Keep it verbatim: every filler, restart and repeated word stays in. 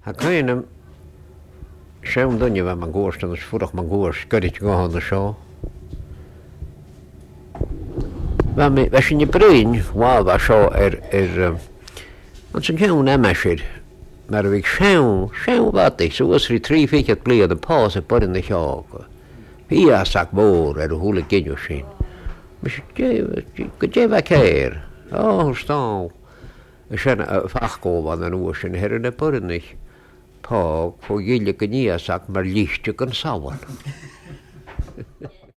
Hakkajana sem donjeva man goostan, dus voordat man goos, kan ik gewoon de show. Maar me, was in je brein, wow, was zo er, er, want ze gaan nemesje, maar ik schau, schau wat ik, zoals er drie fick het bleef de pauze por in de show. Via sak bor, er hole genjoshin. Maar je, je wat keer, oh, staan. Ik zijn fachkomen en hoe zijn heren de por niet. Pog, voor jullie kan je zak maar lichtje kan sauwen.